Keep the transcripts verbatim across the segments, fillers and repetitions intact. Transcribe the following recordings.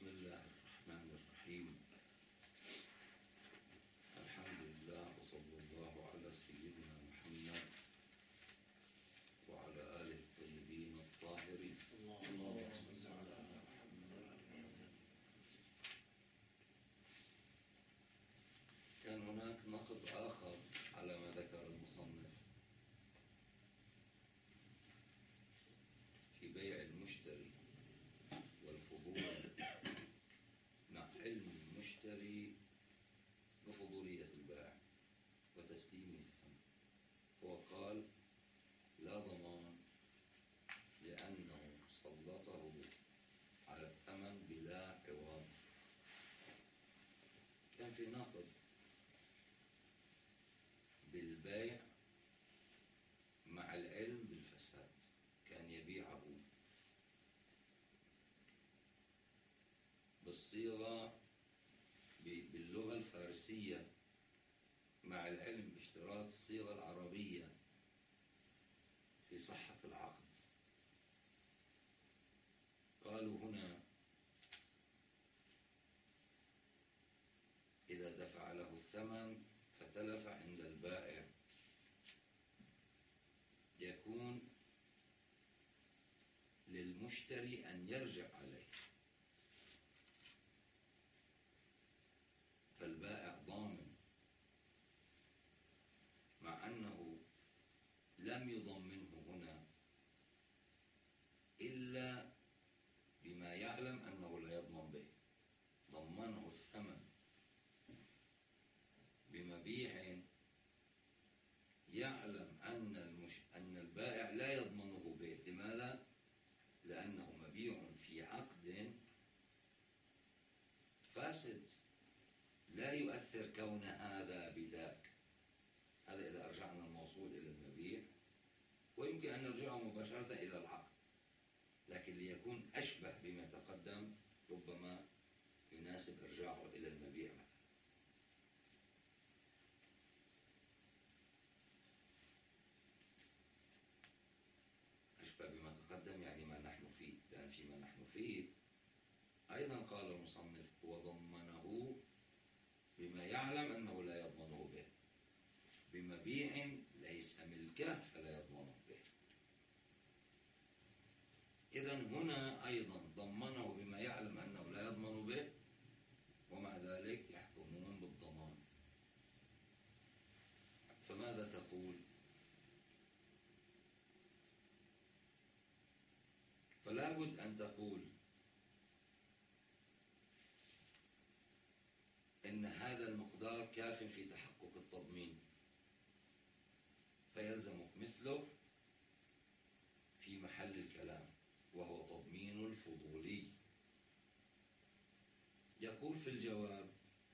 بسم الله الرحمن الرحيم. الحمد لله وصلى الله على سيدنا محمد وعلى آله الطيبين الطاهرين. اللهم صل على محمد. كان هناك نقد آخر على ما ذكر المصنف في بيع المشتري والفضول مع علم المشتري بفضولية البائع وتسليمه الثمن. هو قال لا ضمان لأنه سلطه على الثمن بلا عوض. كان في نقد بالبيع مع العلم بالفساد، كان يبيعه بالصيغة باللغة الفارسية مع العلم باشتراط الصيغة العربية في صحة العقد. قالوا هنا إذا دفع له الثمن فتلف عند البائع يكون للمشتري أن يرجع عليه، فالبائع ضامن، مع أنه لم يضمنه هنا إلا بما يعلم أنه لا يضمن به. ضمنه الثمن بمبيع يعلم أن المش... أن البائع لا يضمنه به. لماذا؟ لأنه مبيع في عقد فاسد لا يؤثر كون هذا بذاك. هذا إذا أرجعنا الموصول إلى المبيع، ويمكن أن نرجعه مباشرة إلى العقد، لكن ليكون أشبه بما تقدم ربما يناسب إرجاعه إلى المبيع مثلا. أشبه بما تقدم يعني ما نحن فيه، لأن فيما نحن فيه أيضا قال المصنف وضمنه بما يعلم أنه لا يضمنه به، بمبيع ليس ملكه فلا يضمنه به. إذن هنا أيضا ضمنه بما يعلم أنه لا يضمن به، ومع ذلك يحكمون بالضمان. فماذا تقول؟ فلا بد أن تقول إن هذا المقدار كاف في تحقق التضمين، فيلزمك مثله في محل الكلام، وهو تضمين الفضولي. يقول في الجواب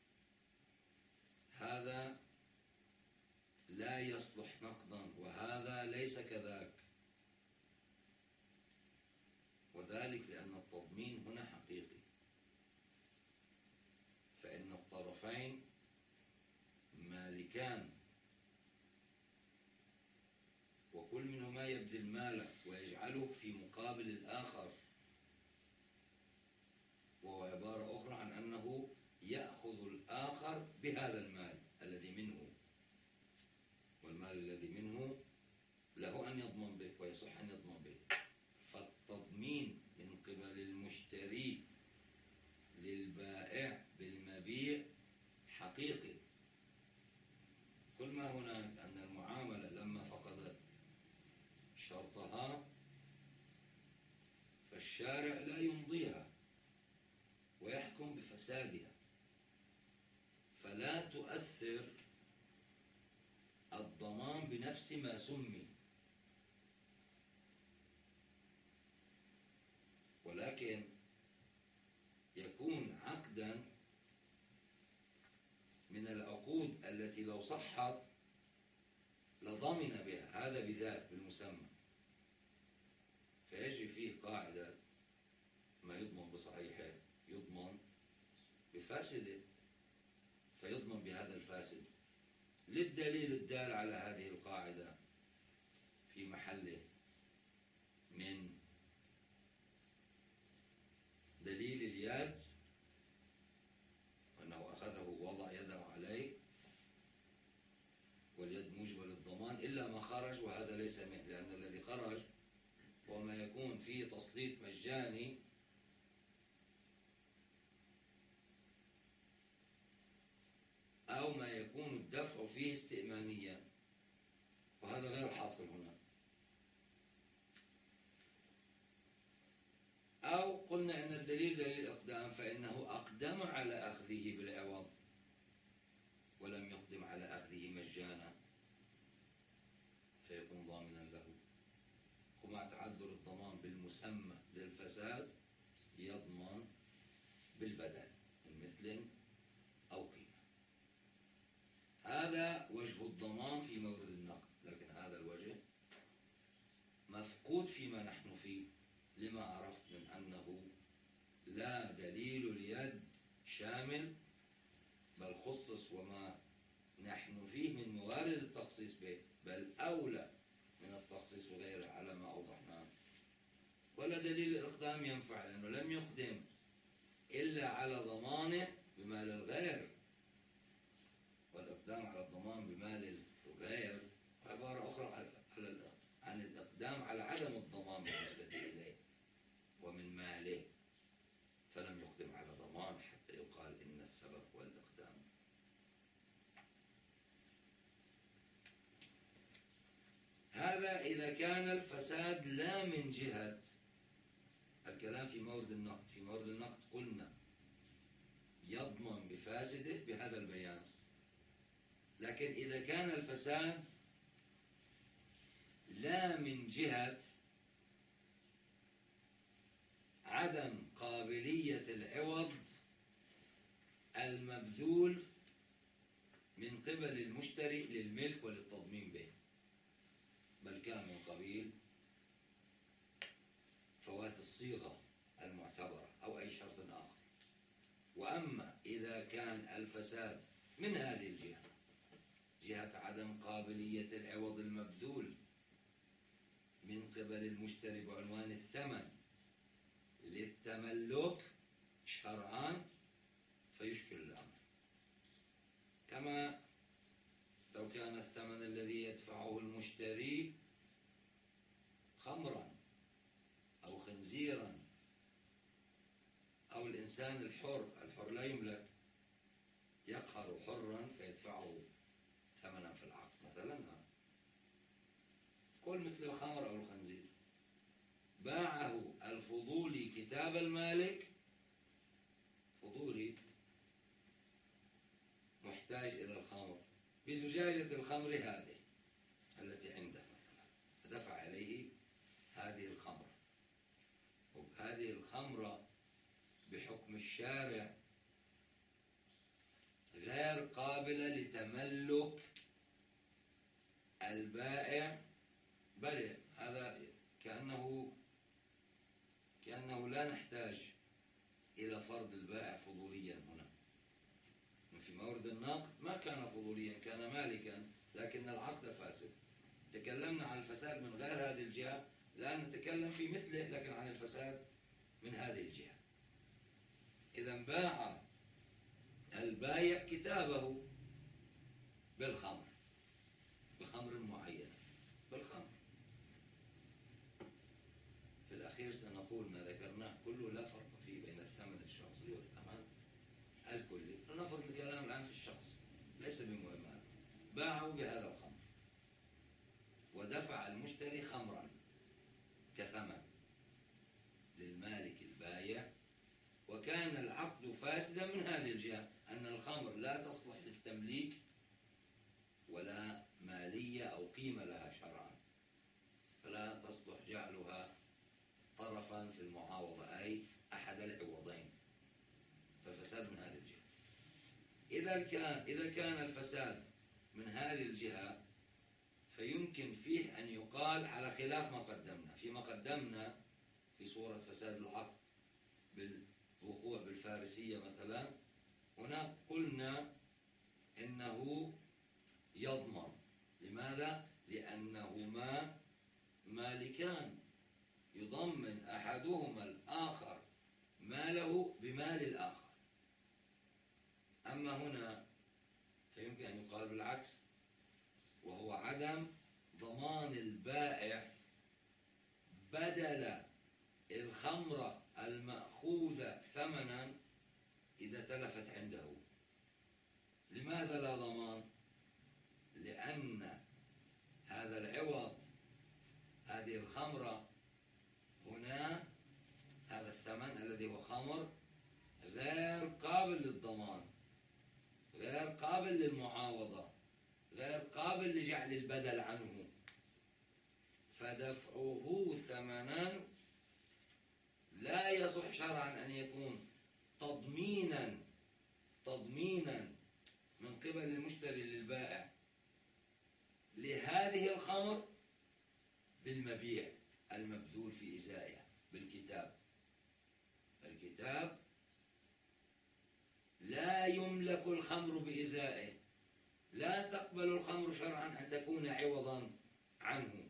هذا لا يصلح نقدا وهذا ليس كذاك، وذلك لأن التضمين هنا حقيقي، فإن الطرفين مالكان، وكل منهما يبذل ماله ويجعله في مقابل الآخر، وهو عبارة أخرى عن أنه يأخذ الآخر بهذا المال الذي منه، والمال الذي منه له أن يضمن به ويصح أن يضمن به. فالتضمين من قبل المشتري للبائع بالمبيع حقيقي. كل ما هناك أن المعاملة لما فقدت شرطها فالشارع لا يمضيها ويحكم بفسادها، فلا تؤثر الضمان بنفس ما سمي، ولكن يكون عقدا من العقود التي لو صحت لضمن بها هذا بذاك بالمسمى، فيجري فيه قاعدة ما يضمن بصحيحه يضمن بفاسده، فيضمن بهذا الفاسد. للدليل الدال على هذه القاعدة في محله من دليل اليد واليد موجبة للضمان إلا ما خرج، وهذا ليس منه، لأن الذي خرج هو ما يكون فيه تسليط مجاني أو ما يكون الدفع فيه استئمانيا، وهذا غير حاصل هنا. أو قلنا أن الدليل دليل الإقدام، فإنه أقدم على أخذه بالعوض ولم يقدم على أخذه مجانا، فيكون ضامنا له. ومع تعذر الضمان بالمسمى للفساد يضمن بالبدل من مثل أو قيمة. هذا وجه الضمان في مورد النقد، لكن هذا الوجه مفقود فيما نحن فيه، لما عرفت من أنه لا دليل اليد شامل، بل خصص وما نحن فيه من موارد التخصيص به، بل أولى من التخصيص بغيره على ما أوضحناه. ولا دليل الإقدام ينفع، لأنه لم يقدم إلا على ضمانه بمال الغير، والإقدام على الضمان بمال الغير عبارة أخرى عن الإقدام على عدم الضمان بالنسبة إليه ومن ماله، فلم يقدم على ضمان حتى يقال إن السبب هو الإقدام. هذا إذا كان الفساد لا من جهة الكلام في مورد النقد. في مورد النقد قلنا يضمن بفاسده بهذا البيان، لكن إذا كان الفساد لا من جهة عدم قابلية العوض المبذول من قبل المشتري للملك وللتضمين به، بل كان من قبيل فوات الصيغة المعتبرة أو أي شرط آخر. وأما إذا كان الفساد من هذه الجهة، جهة عدم قابلية العوض المبذول من قبل المشتري بعنوان الثمن للتملك شرعا، فيشكل الأمر. كما لو كان الثمن الذي يدفعه المشتري خمرا أو خنزيرا أو الإنسان الحر، الحر لا يملك، يقهر حرا فيدفعه ثمنا في العقد مثلا، كل مثل الخمر أو الخنزير، باعه الفضولي كتاب المالك، فضولي محتاج إلى الخمر بزجاجة الخمر هذه التي عنده مثلا، فدفع عليه هذه الخمرة، وهذه الخمرة بحكم الشارع غير قابلة لتملك البائع، بل هذا كأنه كأنه لا نحتاج إلى فرض البائع فضوليا هنا. في مورد النقد ما كان فضوليا، كان مالكا، لكن العقد فاسد. تكلمنا عن الفساد من غير هذه الجهة، الآن نتكلم في مثله لكن عن الفساد من هذه الجهة. إذا باع البايع كتابه بالخمر، بخمر معينة، بالخمر. في الأخير سنقول ما ذكرناه كله لا فرق فيه بين الثمن الشخصي والثمن الكلي. نفرض الكلام الآن في الشخص، ليس بمهم هذا. باعوا بهذا الخمر ودفع المشتري خمرا كثمن للمالك البايع، وكان العقد فاسدا من هذه الجهة، أن الخمر لا تصلح للتمليك ولا مالية أو قيمة لها شرعا، فلا تصلح جعلها طرفا في المعاوضة، أي أحد العوضين، فالفساد من هذه الجهة. إذا كان إذا كان الفساد من هذه الجهة فيمكن فيه أن يقال على خلاف ما قدمنا. فيما قدمنا في صورة فساد العقد بالوقوع بالفارسية مثلا، هنا قلنا إنه يضمن. لماذا؟ لأنهما مالكان، يضمن أحدهما الآخر ماله بمال الآخر. أما هنا فيمكن أن يقال بالعكس، عدم ضمان البائع بدل الخمرة المأخوذة ثمنا إذا تلفت عنده. لماذا لا ضمان؟ لأن هذا العوض، هذه الخمرة هنا، هذا الثمن الذي هو خمر غير قابل للضمان، غير قابل للمعاوضة، غير قابل لجعل البدل عنه، فدفعه ثمنا لا يصح شرعا أن يكون تضمينا تضمينا من قبل المشتري للبائع لهذه الخمر بالمبيع المبذول في إزائها بالكتاب. الكتاب لا يملك الخمر بإزائه، لا تقبل الخمر شرعا أن تكون عوضا عنه.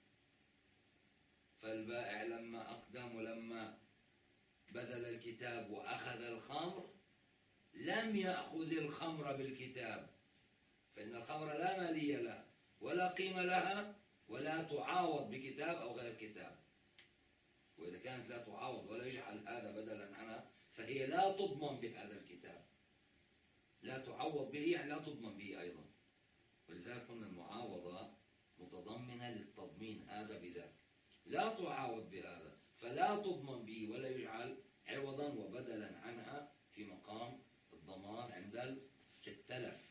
فالبائع لما أقدم ولما بذل الكتاب وأخذ الخمر لم يأخذ الخمر بالكتاب، فإن الخمر لا مالية لها ولا قيمة لها ولا تعاوض بكتاب أو غير كتاب. وإذا كانت لا تعاوض ولا يجعل هذا بدلا عنها فهي لا تضمن بهذا الكتاب، لا تعوض به يعني لا تضمن به أيضا. ولذلك قلنا المعاوضة متضمنة للتضمين هذا بذاك، لا تعاوض بهذا فلا تضمن به ولا يجعل عوضا وبدلا عنها في مقام الضمان عند التلف.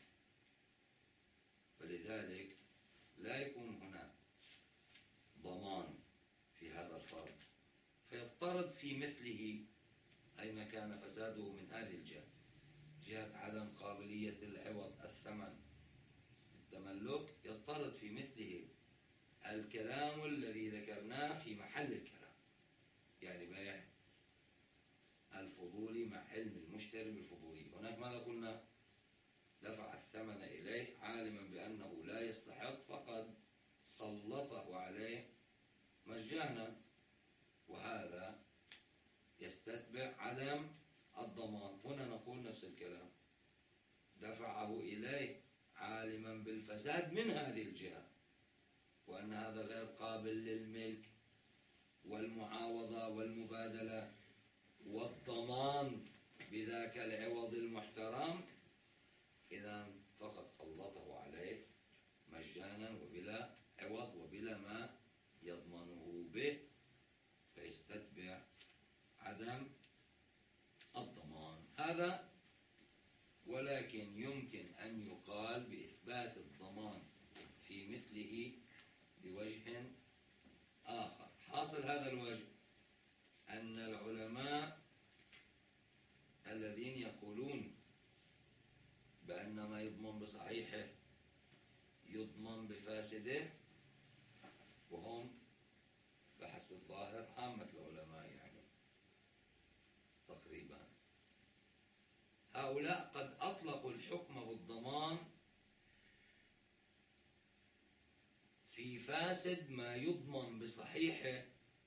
فلذلك لا يكون هنا ضمان في هذا الفرض، فيضطرد في مثله أي ما كان فساده من هذه الجهة، جهة عدم قابلية العوض الثمن التملك، يضطرد في مثله الكلام الذي ذكرناه في محل الكلام، يعني بيع الفضولي مع علم المشتري بالفضولي. هناك ماذا قلنا؟ دفع الثمن إليه عالما بأنه لا يستحق فقد سلطه عليه مجانا، وهذا يستتبع عدم الضمان. هنا نقول نفس الكلام، دفعه إليه عالما بالفساد من هذه الجهة وأن هذا غير قابل للملك والمعاوضة والمبادلة والضمان بذاك العوض المحترم، إذا فقد سلطه عليه مجانا وبلا عوض وبلا ما يضمنه به، فيستتبع عدم الضمان. هذا ولكن يمكن أن يقال بإثبات الضمان في مثله بوجه آخر. حاصل هذا الوجه أن العلماء الذين يقولون بأن ما يضمن بصحيحه يضمن بفاسده، وهم بحسب الظاهر عامة العلماء يعني تقريبا، هؤلاء قد أطلقوا الحكم بالضمان في فاسد ما يضمن بصحيحه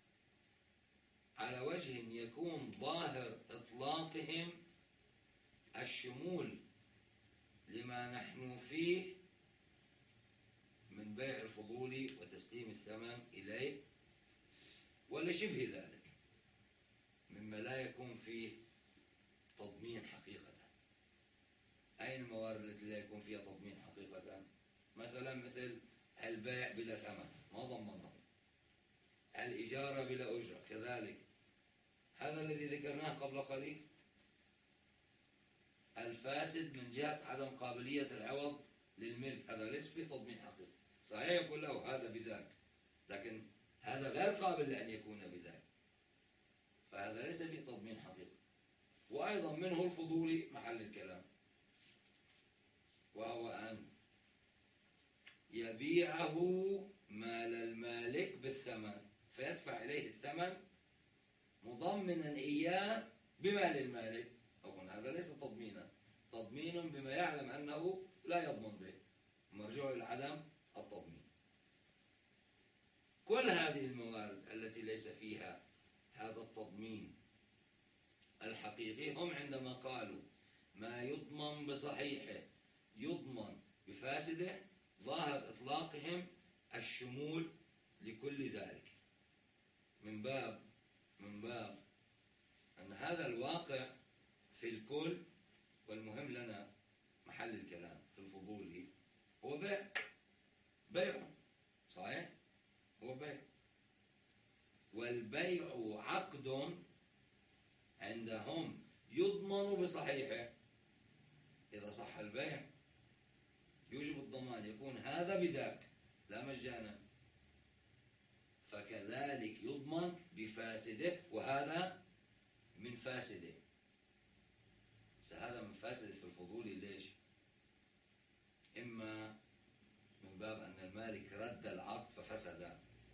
على وجه يكون ظاهر إطلاقهم الشمول لما نحن فيه من بيع الفضولي وتسليم الثمن إليه ولشبه ذلك مما لا يكون فيه تضمين حقيقة. أين الموارد التي لا يكون فيها تضمين حقيقة؟ مثلا مثل البيع بلا ثمن ما ضمنه، الإجارة بلا أجرة كذلك، هذا الذي ذكرناه قبل قليل. الفاسد من جهة عدم قابلية العوض للملك هذا ليس فيه تضمين حقيقي، صحيح يقول له هذا بذاك لكن هذا غير قابل لأن يكون بذاك، فهذا ليس فيه تضمين حقيقي. وأيضا منه الفضولي محل الكلام، وهو أن يبيعه مال المالك بالثمن فيدفع إليه الثمن مضمنا إياه بمال المالك، أو هذا ليس تضمينا، تضمين بما يعلم أنه لا يضمن به، مرجوع إلى عدم التضمين. كل هذه الموارد التي ليس فيها هذا التضمين الحقيقي، هم عندما قالوا ما يضمن بصحيحه يضمن بفاسده، ظاهر إطلاقهم استحقاقهم الشمول لكل ذلك، من باب من باب أن هذا الواقع في الكل، والمهم لنا محل الكلام في الفضولي هو بيع. بيع صحيح، هو بيع، والبيع عقد عندهم يضمن بصحيحه. إذا صح البيع يوجب الضمان، يكون هذا بذاك لا مجانا، فكذلك يضمن بفاسده، وهذا من فاسده. هذا من فاسده في الفضولي. ليش؟ إما من باب أن المالك رد العقد ففسد،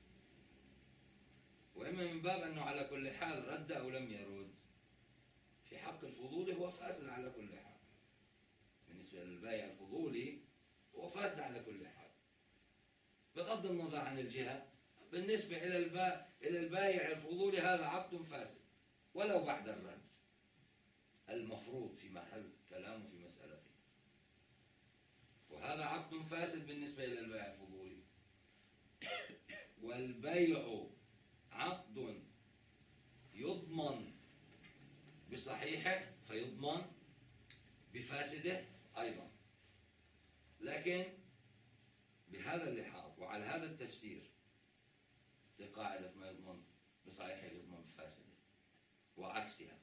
وإما من باب أنه على كل حال رد أو لم يرد. في حق الفضولي هو فاسد على كل حال، بالنسبة للبائع الفضولي هو فاسد على كل حال بغض النظر عن الجهة. بالنسبة إلى البائع إلى البائع الفضولي هذا عقد فاسد ولو بعد الرد المفروض في محل كلامه في مسألته، وهذا عقد فاسد بالنسبة إلى البائع الفضولي. والبيع عقد يضمن بصحيحه فيضمن بفاسده أيضا، لكن بهذا اللحاظ وعلى هذا التفسير لقاعدة ما يضمن بصحيحه يضمن بفاسده وعكسها.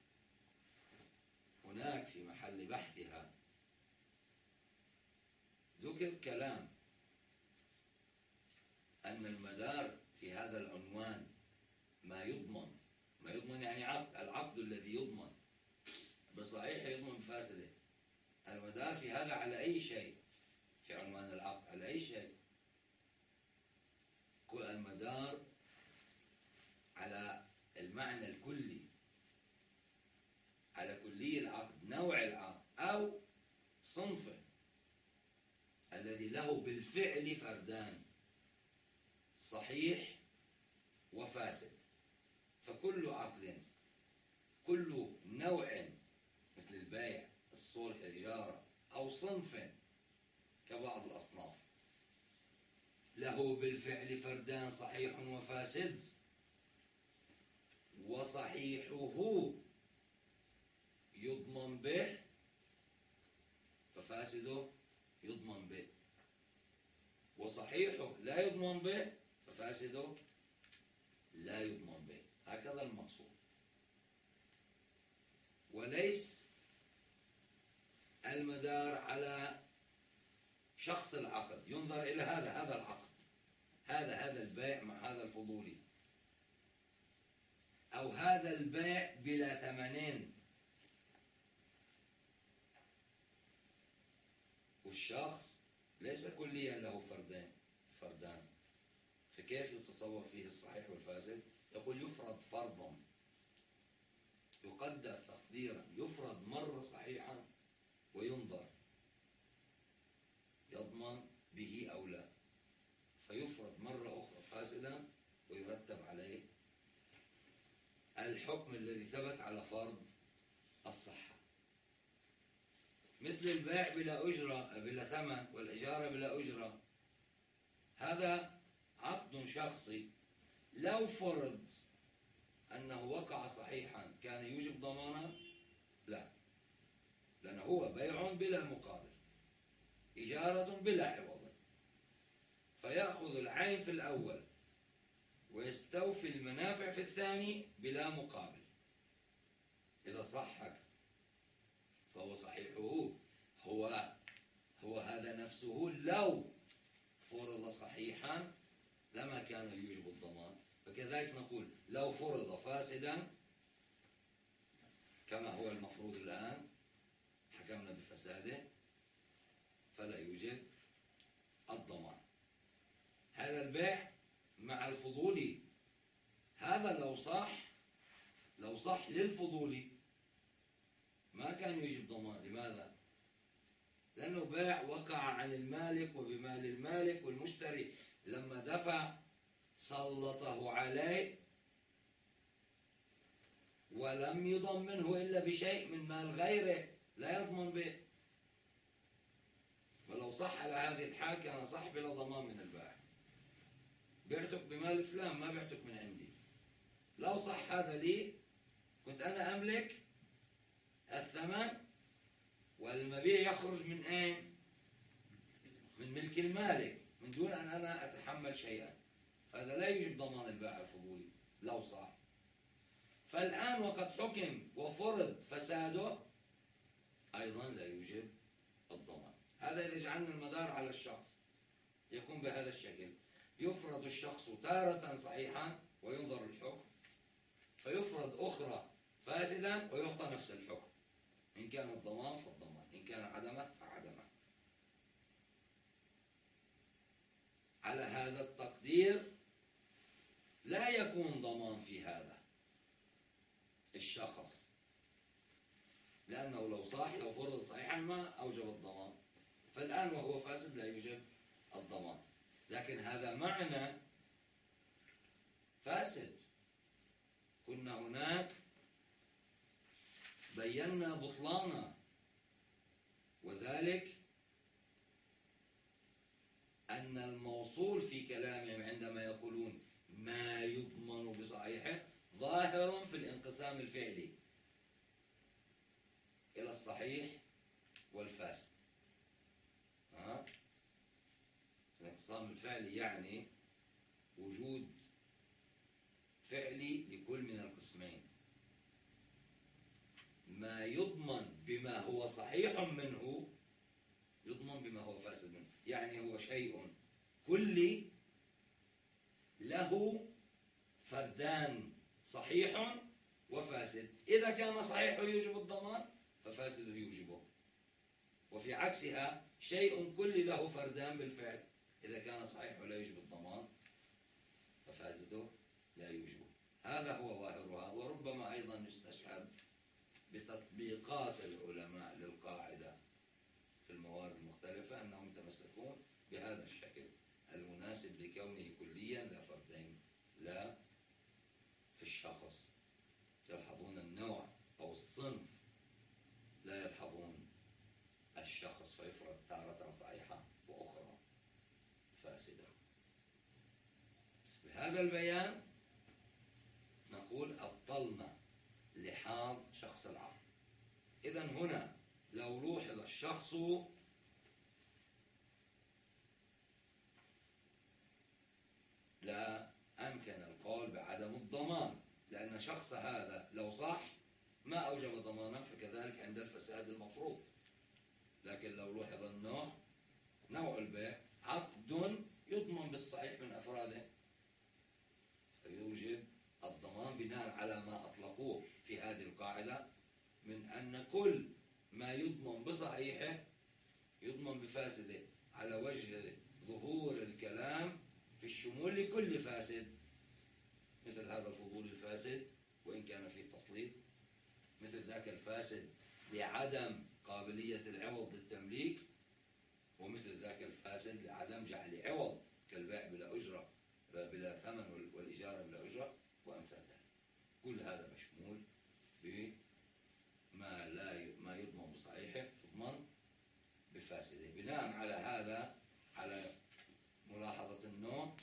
هناك في محل بحثها ذكر كلام أن المدار في هذا العنوان ما يضمن، ما يضمن يعني عقد، العقد الذي يضمن بصحيحه يضمن بفاسده. المدار في هذا على أي شيء؟ في عنوان العقد على أي شيء؟ كل المدار على المعنى الكلي، على كلي العقد، نوع العقد أو صنفه الذي له بالفعل فردان صحيح وفاسد. فكل عقد، كل نوع مثل البيع، الصلح، الإجارة، أو صنف كبعض الأصناف له بالفعل فردان صحيح وفاسد، وصحيحه يضمن به ففاسده يضمن به، وصحيحه لا يضمن به ففاسده لا يضمن به. هكذا المقصود، وليس المدار على شخص العقد. ينظر إلى هذا هذا العقد، هذا هذا البيع مع هذا الفضولي، أو هذا البيع بلا ثمنين، والشخص ليس كليا له فردان فردان فكيف يتصور فيه الصحيح والفاسد؟ يقول يفرض فرضا، يقدر تقديرا، يفرض مرة صحيحا وينظر يضمن به أو لا، فيفرض مرة أخرى فاسدا ويرتب عليه الحكم الذي ثبت على فرض الصحة. مثل البيع بلا أجرة بلا ثمن، والإجارة بلا أجرة، هذا عقد شخصي لو فرض أنه وقع صحيحا كان يوجب ضمانه؟ لا، لأنه هو بيع بلا مقابل، إجارة بلا عوض، فيأخذ العين في الأول ويستوفي المنافع في الثاني بلا مقابل. إذا صحك فهو صحيحه هو هو هذا نفسه لو فرض صحيحا لما كان يوجب الضمان. فكذلك نقول لو فرض فاسدا كما هو المفروض الآن، حكمنا بفساده، فلا يوجب الضمان. هذا البيع مع الفضولي، هذا لو صح لو صح للفضولي ما كان يوجب ضمان. لماذا؟ لأنه بيع وقع عن المالك وبمال المالك، والمشتري لما دفع سلطه عليه ولم يضمنه إلا بشيء من مال غيره لا يضمن به. ولو صح على هذه الحال كان صح بلا ضمان من البائع. بعتك بمال فلان، ما بعتك من عندي. لو صح هذا لي كنت أنا أملك الثمن، والمبيع يخرج من أين؟ من ملك المالك، من دون أن أنا أتحمل شيئا. فهذا لا يوجب ضمان البائع الفضولي لو صح. فالآن وقد حكم وفرض فساده أيضا لا يوجب الضمان. هذا إذا جعلنا المدار على الشخص يكون بهذا الشكل: يفرض الشخص تارة صحيحا وينظر الحكم، فيفرض أخرى فاسدا ويعطى نفس الحكم. إن كان الضمان فالضمان، إن كان عدمه فعدمه. على هذا التقدير لا يكون ضمان في هذا الشخص، لأنه لو صح لو فرض صحيحا ما أوجب الضمان، فالآن وهو فاسد لا يوجب الضمان. لكن هذا معنى فاسد. كنا هناك بينا بطلانه، وذلك أن الموصول في كلامهم عندما يقولون ما يضمن بصحيحه ظاهر في الانقسام الفعلي إلى الصحيح والفاسد. ها؟ الانقسام الفعلي يعني وجود فعلي لكل من القسمين. ما يضمن بما هو صحيح منه يضمن بما هو فاسد منه، يعني هو شيء كلي له فردان صحيح وفاسد. إذا كان صحيح يوجب الضمان ففاسد يوجبه. وفي عكسها شيء كلي له فردان بالفعل، إذا كان صحيح لا يوجب الضمان ففاسده لا يوجبه. هذا هو ظاهرها. وربما أيضا يستشهد بتطبيقات العلماء للقاعدة في الموارد المختلفة، أنهم يتمسكون بهذا الشكل المناسب لكونه كليا لا فردين لا في الشخص. يلحظون النوع أو الصنف، لا يلحظون الشخص، فيفرض تارة صحيحة وأخرى فاسدة. بهذا البيان نقول أبطلنا لحاظ شخص العقد. إذن هنا لو لوحظ الشخص لا أمكن القول بعدم الضمان، لأن شخص هذا لو صح ما أوجب ضمانا، فكذلك عند الفساد المفروض. لكن لو لوحظ النوع، نوع البيع عقد يضمن بالصحيح من أفراده، فيوجب الضمان بناء على ما أطلقوه في هذه القاعدة من أن كل ما يضمن بصحيحه يضمن بفاسده، على وجه ظهور الكلام في الشمول لكل فاسد، مثل هذا الفضول الفاسد وإن كان فيه تسليط، مثل ذاك الفاسد لعدم قابلية العوض للتمليك، ومثل ذاك الفاسد لعدم جعل عوض كالبيع بلا أجرة بلا ثمن والإجارة بلا أجرة وأمثال ذلك. كل هذا مشمول بما لا ما يضمن بصحيحه يضمن بفاسده. بناء على هذا، على ملاحظة النوع،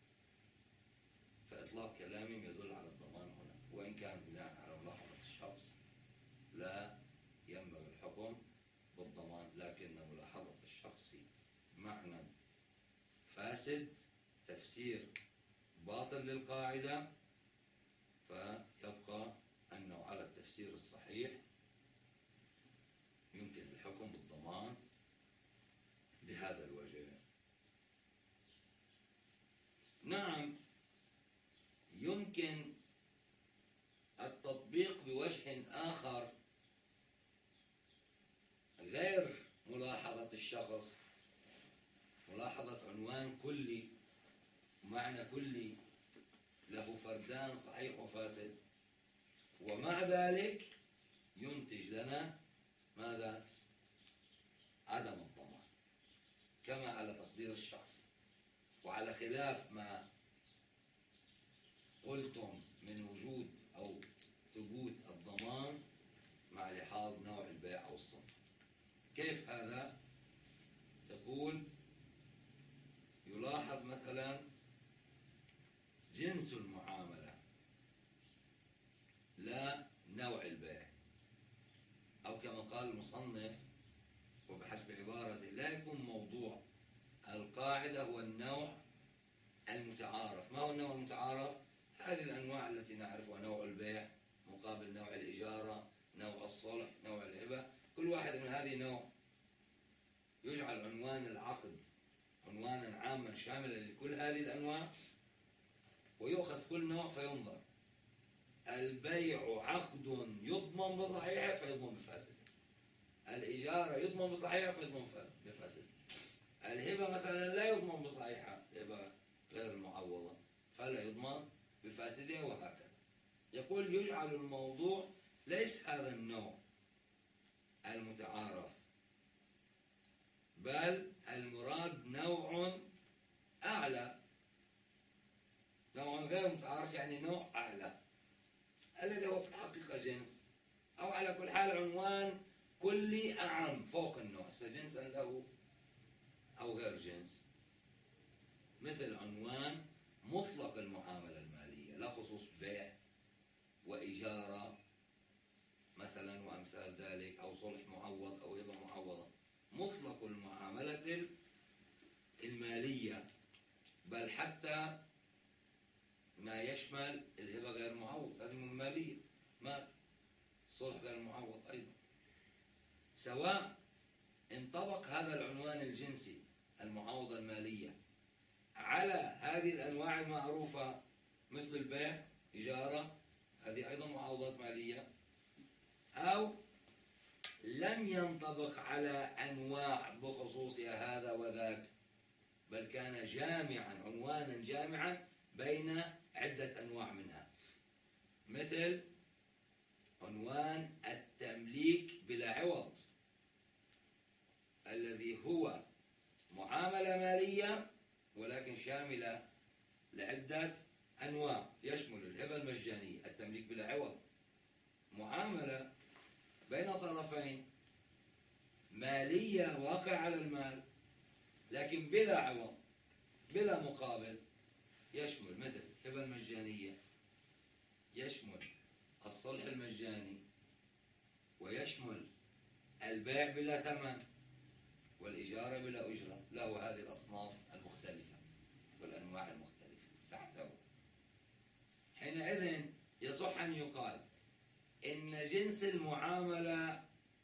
فإطلاق كلامهم يدل على الضمان هنا، وإن كان بناء على ملاحظة الشخص لا ينبغي الحكم بالضمان، لكن ملاحظة الشخص معنى فاسد تفسير باطل للقاعدة، فيبقى أنه على التفسير الصحيح يمكن الحكم بالضمان بهذا الوجه. نعم، يمكن التطبيق بوجه آخر غير ملاحظة الشخص، ملاحظة عنوان كلي، معنى كلي له فردان صحيح وفاسد، ومع ذلك ينتج لنا ماذا؟ عدم الضمان، كما على تقدير الشخص، وعلى خلاف ما قلتم من وجود أو ثبوت الضمان مع لحاظ نوع البيع أو الصنف. كيف هذا؟ تقول يلاحظ مثلا جنس المعاملة لا نوع البيع، أو كما قال المصنف وبحسب عبارته لا يكون موضوع القاعدة هو النوع المتعارف. ما هو النوع المتعارف؟ هذه الأنواع التي نعرفها: نوع البيع مقابل نوع الإجارة، نوع الصلح، نوع الهبة. كل واحد من هذه نوع يجعل عنوان العقد عنوانا عاما شاملا لكل هذه الأنواع، ويؤخذ كل نوع فينظر: البيع عقد يضمن بصحيحه فيضمن بفاسده، الإجارة يضمن بصحيحه فيضمن بفاسده، الهبة مثلا لا يضمن بصحيحه، الهبة غير المعوضة فلا يضمن بفاسدها، وهكذا. يقول يجعل الموضوع ليس هذا النوع المتعارف، بل المراد نوع أعلى، نوع غير متعارف يعني نوع أعلى، الذي هو في الحقيقة جنس، أو على كل حال عنوان كلي أعم فوق النوع، جنسا له أو غير جنس. مثل عنوان مطلق المعاملة المالية، لا خصوص بيع وإجارة مثلا وأمثال ذلك، أو صلح معوض أو هبة معوضة. مطلق المعاملة المالية، بل حتى ما يشمل الهبة غير معوض، هذه من مالية، مال. الصلح غير معوض أيضا. سواء انطبق هذا العنوان الجنسي المعاوضة المالية على هذه الأنواع المعروفة مثل البيع، إجارة، هذه أيضا معاوضات مالية، أو لم ينطبق على أنواع بخصوصها هذا وذاك، بل كان جامعا، عنوانا جامعا بين عدة أنواع منها. مثل عنوان التمليك بلا عوض، الذي هو معاملة مالية ولكن شاملة لعدة أنواع، يشمل الهبة المجانية، التمليك بلا عوض، معاملة بين طرفين مالية واقع على المال لكن بلا عوض بلا مقابل، يشمل مثل الهبة المجانية، يشمل الصلح المجاني، ويشمل البيع بلا ثمن، والإجارة بلا أجرة، له هذه الأصناف المختلفة والأنواع المختلفة تحته. حينئذ يصح أن يقال إن جنس المعاملة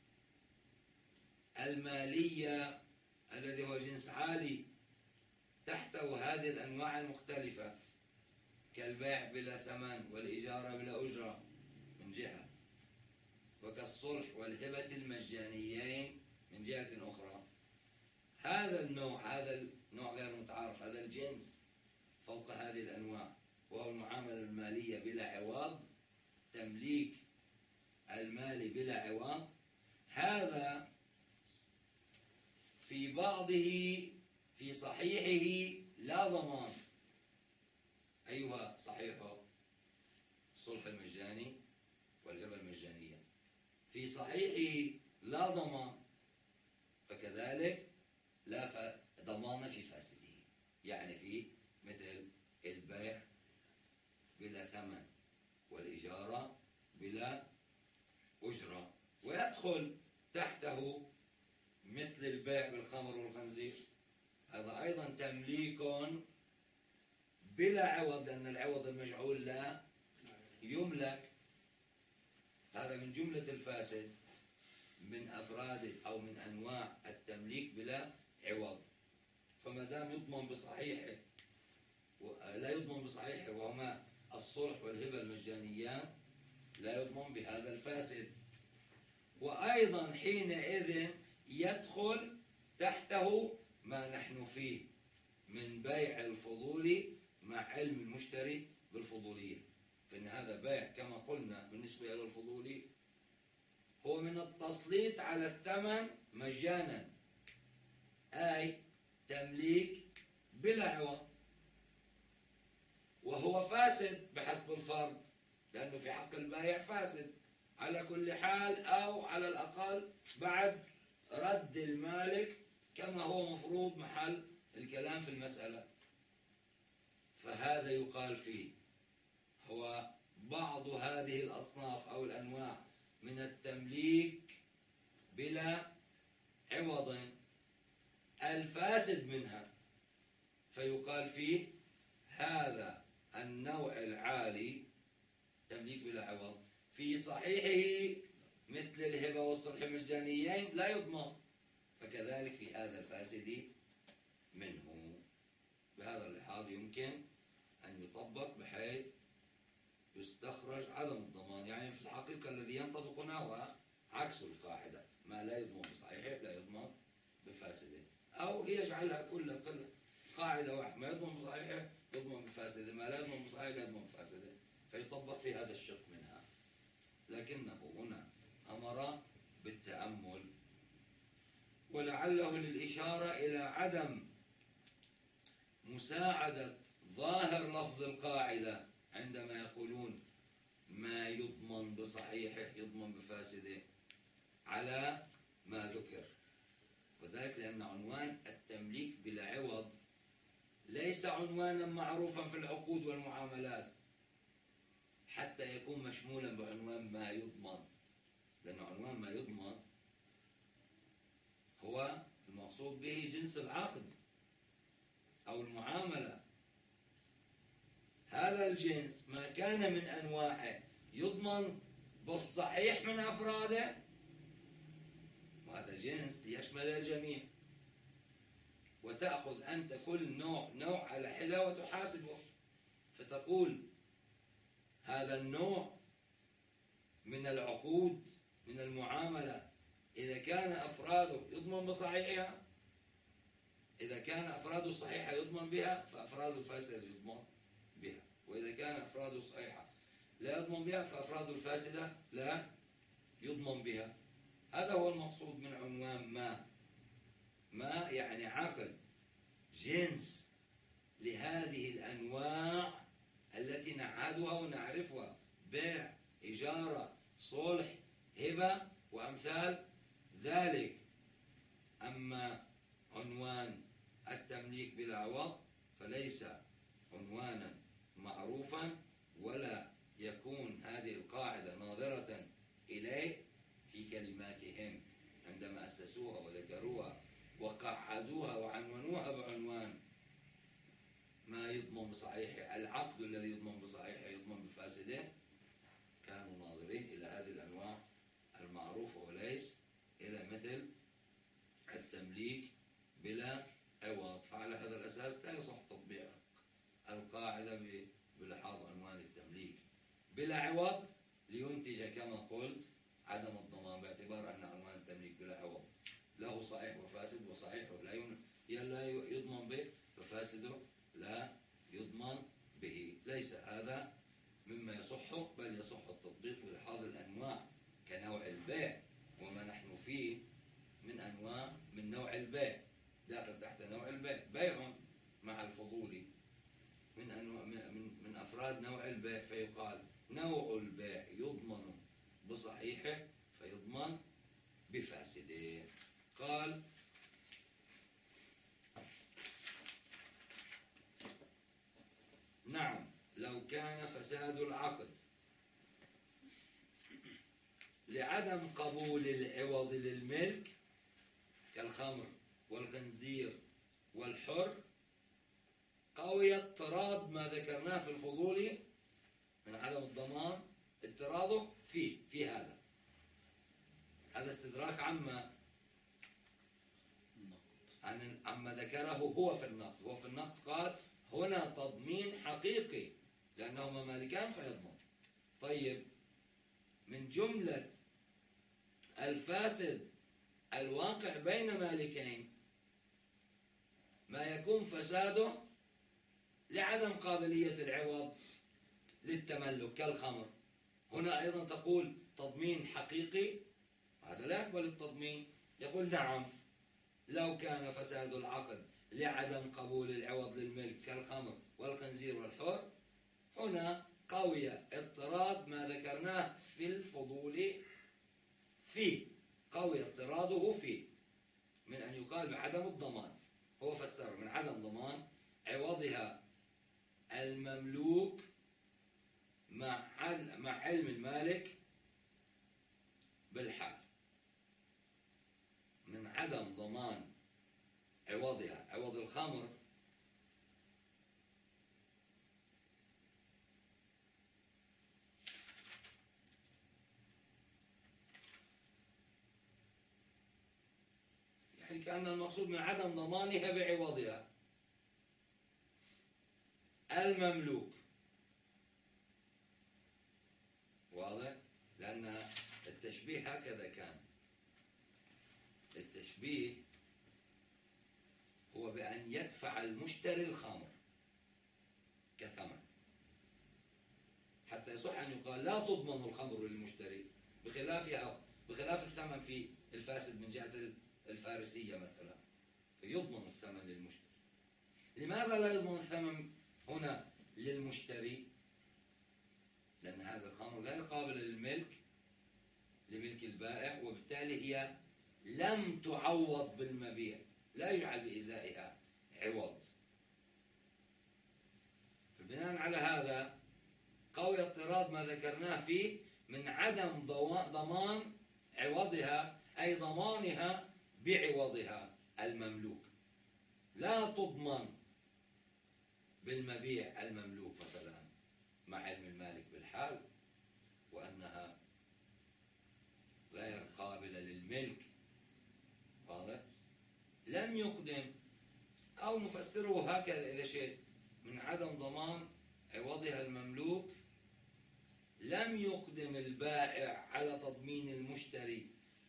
المالية الذي هو جنس عالي تحته هذه الأنواع المختلفة، كالبيع بلا ثمن والإجارة بلا أجرة من جهة، وكالصلح والهبة المجانيين من جهة أخرى. هذا النوع، هذا النوع غير متعارف، هذا الجنس فوق هذه الأنواع، وهو المعاملة المالية بلا عوض، تمليك المال بلا عوض. هذا في بعضه في صحيحه لا ضمان. أيها صحيحه؟ الصلح المجاني والهبة المجانية. في صحيحه لا ضمان، فكذلك لا ضمان في فاسده، يعني في مثل البيع بلا ثمن والإجارة بلا أجرة. ويدخل تحته مثل البيع بالخمر والخنزير، هذا أيضا تمليك بلا عوض، لأن العوض المجعول لا يملك. هذا من جملة الفاسد، من أفراده أو من أنواع التمليك بلا عوض. فما دام يضمن بصحيحه لا يضمن بصحيحه، وهما الصلح والهبة المجانيان، لا يضمن بهذا الفاسد. وأيضا حينئذ يدخل تحته ما نحن فيه من بيع الفضول مع علم المشتري بالفضولية، فإن هذا بيع كما قلنا بالنسبة إلى الفضولي هو من التسليط على الثمن مجانا، أي تمليك بلا عوض، وهو فاسد بحسب الفرض، لأنه في حق البائع فاسد على كل حال، أو على الأقل بعد رد المالك كما هو مفروض محل الكلام في المسألة. فهذا ماذا يقال فيه؟ هو بعض هذه الأصناف أو الأنواع من التمليك بلا عوض الفاسد منها، فيقال فيه هذا النوع العالي تمليك بلا عوض في صحيحه مثل الهبة والصلح مجانيين لا يضمن، فكذلك في هذا الفاسد منه. بهذا اللحاظ يمكن أن يطبق بحيث يستخرج عدم الضمان. يعني في الحقيقة الذي ينطبق هنا هو عكس القاعدة، ما لا يضمن بصحيحه لا يضمن بفاسده، أو يجعلها كلها كلها قاعدة واحدة، ما يضمن بصحيحه يضمن بفاسده، ما لا يضمن بصحيحه لا يضمن بفاسده، فيطبق في هذا الشق منها. لكنه هنا أمر بالتأمل، ولعله للإشارة إلى عدم مساعدة ظاهر لفظ القاعدة عندما يقولون ما يضمن بصحيحه يضمن بفاسده على ما ذكر، وذلك لأن عنوان التمليك بلا عوض ليس عنوانا معروفا في العقود والمعاملات حتى يكون مشمولا بعنوان ما يضمن، لأن عنوان ما يضمن هو المقصود به جنس العقد أو المعاملة. هذا الجنس ما كان من أنواعه يضمن بالصحيح من أفراده، وهذا جنس ليشمل الجميع، وتأخذ أنت كل نوع نوع على حدة وتحاسبه، فتقول هذا النوع من العقود من المعاملة إذا كان أفراده يضمن بصحيحها، إذا كان أفراده صحيحة يضمن بها فأفراده الفاسدة يضمن بها، وإذا كان أفراده صحيحة لا يضمن بها فأفراده الفاسدة لا يضمن بها. هذا هو المقصود من عنوان ما. ما يعني عقد جنس لهذه الأنواع التي نعهدها ونعرفها: بيع، إجارة، صلح، هبة وأمثال ذلك. أما عنوان التمليك بلا عوض فليس عنوانا معروفا، ولا يكون هذه القاعدة ناظرة إليه في كلماتهم عندما أسسوها وذكروها وقعدوها وعنونوها بعنوان ما يضمن بصحيحه، العقد الذي يضمن بصحيحه يضمن بفاسده، كانوا ناظرين إلى هذه الأنواع المعروفة وليس إلى مثل التمليك بلا عوض. فعلى هذا الأساس لا يصح تطبيق القاعدة بلحاظ عنوان التمليك بلا عوض لينتج كما قلت عدم الضمان، باعتبار أن عنوان التمليك بلا عوض له صحيح وفاسد، وصحيحه لا يضمن به وفاسده لا يضمن به. ليس هذا مما يصح، بل يصح التطبيق بلحاظ الأنواع كنوع البيع، وما نحن فيه من أنواع من نوع البيع داخل تحت نوع البيع بيع مع الفضول من أنواع من من أفراد نوع البيع، فيقال نوع البيع يضمن بصحيحه فيضمن بفاسده. قال نعم لو كان فساد العقد لعدم قبول العوض للملك كالخمر والخنزير والحر قوي اضطراد ما ذكرناه في الفضول من عدم الضمان، اضطراده فيه في هذا هذا استدراك عما عن عما ذكره هو في النقد. هو في النقد قال هنا تضمين حقيقي لأنهما مالكان فيضمن. طيب، من جملة الفاسد الواقع بين مالكين ما يكون فساده لعدم قابلية العوض للتملك كالخمر. هنا أيضا تقول تضمين حقيقي، هذا لا يقبل التضمين. يقول نعم لو كان فساد العقد لعدم قبول العوض للملك كالخمر والخنزير والحر، هنا قوي اضطراد ما ذكرناه في الفضول فيه، قوي اضطراده فيه من أن يقال بعدم الضمان. هو فسر من عدم ضمان عوضها المملوك مع مع علم المالك بالحال، من عدم ضمان عوضها، عوض الخمر يعني كأن المقصود من عدم ضمانها بعوضها المملوك. واضح؟ لأن التشبيه هكذا كان، التشبيه هو بأن يدفع المشتري الخمر كثمن، حتى يصح أن يقال لا تضمن الخمر للمشتري، بخلافها بخلاف الثمن في الفاسد من جهة الفارسية مثلا، فيضمن الثمن للمشتري. لماذا لا يضمن الثمن هنا للمشتري؟ لأن هذا الخمر غير قابل للملك لملك البائع، وبالتالي هي لم تعوض بالمبيع، لا يجعل بإزائها عوض. فبناء على هذا قوي اضطراد ما ذكرناه فيه من عدم ضمان عوضها، أي ضمانها بعوضها المملوك. لا تضمن بالمبيع المملوك مثلا مع علم المالك بالحال وأنها غير قابلة للملك. واضح؟ لم يقدم، أو نفسره هكذا إذا شئت، من عدم ضمان عوضها المملوك لم يقدم البائع على تضمين المشتري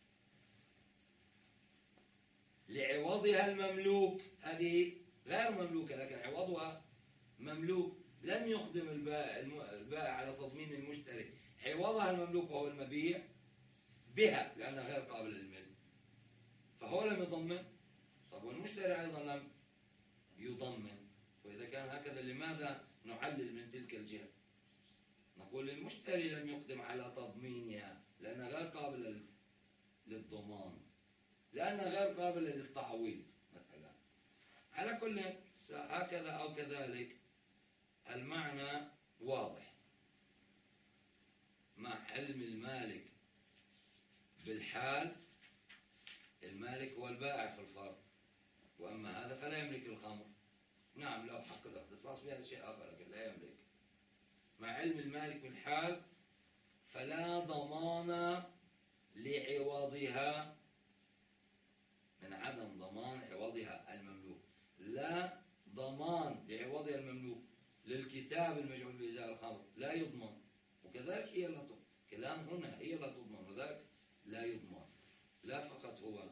لعوضها المملوك، هذه غير مملوكة لكن عوضها مملوك، لم يقدم البائع على تضمين المشتري عوضها المملوك وهو المبيع بها لأنها غير قابلة للملك، فهو لم يضمن. طب والمشتري أيضا لم يضمن، وإذا كان هكذا لماذا نعلل من تلك الجهة؟ نقول المشتري لم يقدم على تضمينها لأنها غير قابلة للضمان، لأنها غير قابلة للتعويض مثلا. على كل هكذا أو كذلك المعنى واضح. مع علم المالك بالحال، المالك هو البائع في الفرق، وأما هذا فلا يملك الخمر. نعم له حق الاختصاص في هذا شيء آخر لكن لا يملك. مع علم المالك بالحال فلا ضمان لعوضها، من عدم ضمان عوضها المملوك، لا ضمان لعوضها المملوك للكتاب المجعول بإزاء الخمر لا يضمن، وكذلك هي لا تضمن. كلام هنا هي لا تضمن وذاك لا يضمن، لا فقط هو،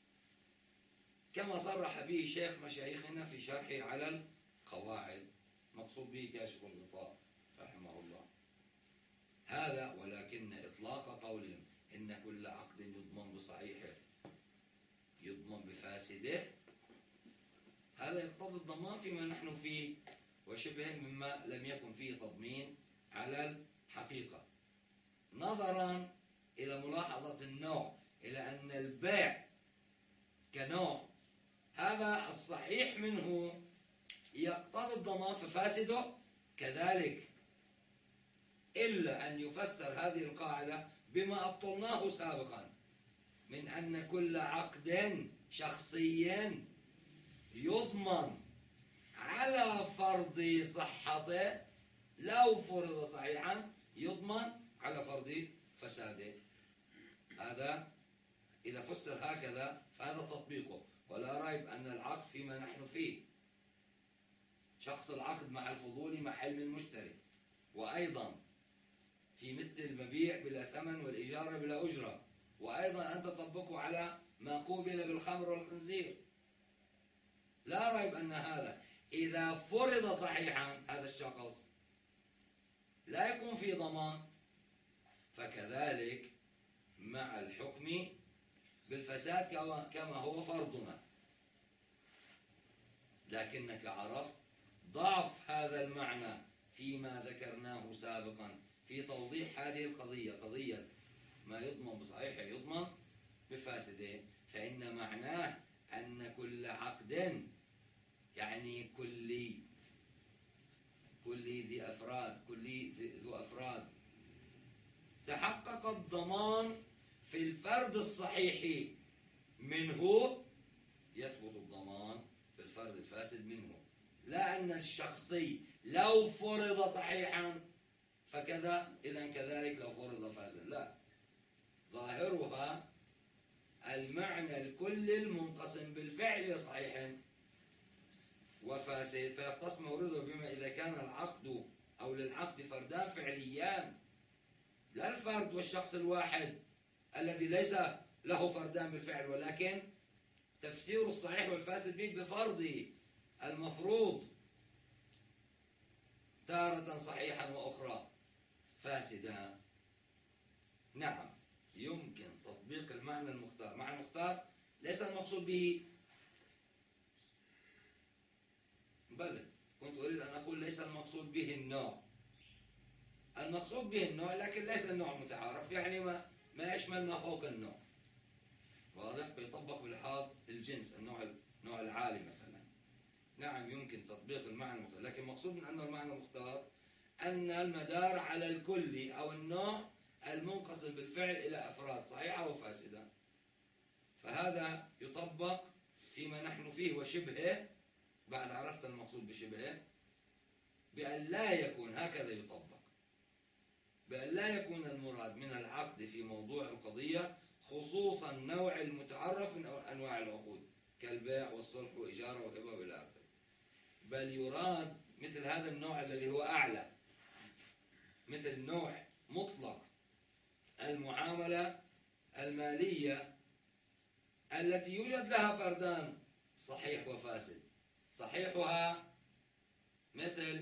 كما صرح به شيخ مشايخنا في شرحه على القواعد، مقصود به كاشف الغطاء رحمه الله هذا. ولكن إطلاق قولهم إن كل عقد يضمن بصحيحه يضمن بفاسده، هذا يقتضي الضمان فيما نحن فيه وشبه مما لم يكن فيه تضمين على الحقيقة، نظرا إلى ملاحظة النوع، إلى أن البيع كنوع هذا الصحيح منه يقتضي الضمان ففاسده كذلك، إلا أن يفسر هذه القاعدة بما أبطلناه سابقا من أن كل عقد شخصي يضمن على فرض صحته، لو فرض صحيحا يضمن على فرض فساده. هذا إذا فسر هكذا فهذا تطبيقه، ولا ريب أن العقد فيما نحن فيه شخص العقد مع الفضول مع علم المشتري، وأيضا في مثل المبيع بلا ثمن والإجارة بلا أجرة، وأيضا أن تطبقه على ما قوبل بالخمر والخنزير. لا ريب أن هذا إذا فرض صحيحا هذا الشخص لا يكون في ضمان، فكذلك مع الحكم بالفساد كما هو فرضنا. لكنك عرفت ضعف هذا المعنى فيما ذكرناه سابقا في توضيح هذه القضية، قضية ما يضمن بصحيحه يضمن بفاسده، فإن معناه أن كل عقد يعني كل كلي ذو أفراد، تحقق الضمان في الفرد الصحيح منه، يثبت الضمان في الفرد الفاسد منه. لا أن الشخصي لو فرض صحيحا فكذا إذن كذلك لو فرض فاسد، لا، ظاهرها المعنى الكلي المنقسم بالفعل إلى صحيح وفاسد، فيختص مورده بما إذا كان العقد أو للعقد فردان فعليان، لا الفرد والشخص الواحد الذي ليس له فردان بالفعل، ولكن تفسير الصحيح والفاسد به بفرضه المفروض تارة صحيحا وأخرى فاسدا. نعم يمكن تطبيق المعنى المختار. معنى المختار ليس المقصود به، بل كنت أريد أن أقول ليس المقصود به النوع، المقصود به النوع لكن ليس النوع متعارف، يعني ما ما يشمل ما فوق النوع، واضح؟ فيطبق بلحاظ الجنس، النوع النوع العالي مثلا. نعم يمكن تطبيق المعنى المختار، لكن المقصود من أن المعنى المختار أن المدار على الكل أو النوع المنقسم بالفعل إلى أفراد صحيحة وفاسدة، فهذا يطبق فيما نحن فيه وشبهه. بعد عرفت المقصود بشبهه، بأن لا يكون هكذا يطبق، بأن لا يكون المراد من العقد في موضوع القضية خصوصا النوع المتعرف من أنواع العقود كالبيع والصلح وإجارة وهبة وإلى آخره، بل يراد مثل هذا النوع الذي هو أعلى، مثل نوع مطلق المعاملة المالية التي يوجد لها فردان صحيح وفاسد. صحيحها مثل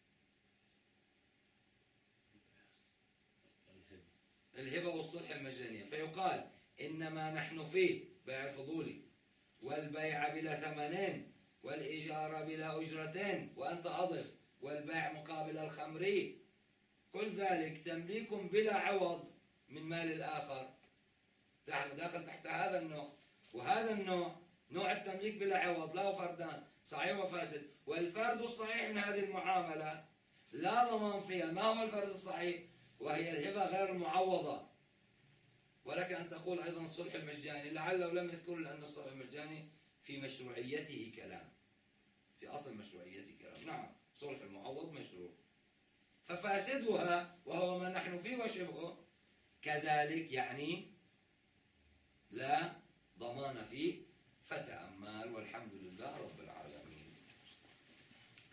الهبة والصلح المجانية، فيقال إنما نحن فيه بيع الفضولي والبيع بلا ثمنين والإجارة بلا أجرتين وأنت أضف والبيع مقابل الخمري، كل ذلك تمليك بلا عوض من مال الآخر داخل تحت هذا النوع. وهذا النوع نوع التمليك بلا عوض له فردان صحيح وفاسد، والفرد الصحيح من هذه المعاملة لا ضمان فيها. ما هو الفرد الصحيح؟ وهي الهبة غير المعوضة. ولك أن تقول أيضا الصلح المجاني، لعله لم يذكر لأن الصلح المجاني في مشروعيته كلام، في أصل مشروعيته كلام. نعم صلح المعوض مشروع، ففاسدها وهو ما نحن فيه وشبهه كذلك يعني لا ضمان فيه. فتأمل والحمد لله رب